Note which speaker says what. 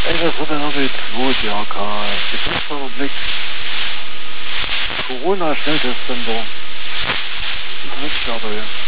Speaker 1: Ey, das wird dann auch jetzt gut, ja, Karl. Jetzt muss man einen Blick. Corona-Schnelltestzentrum. Das ist aber ja.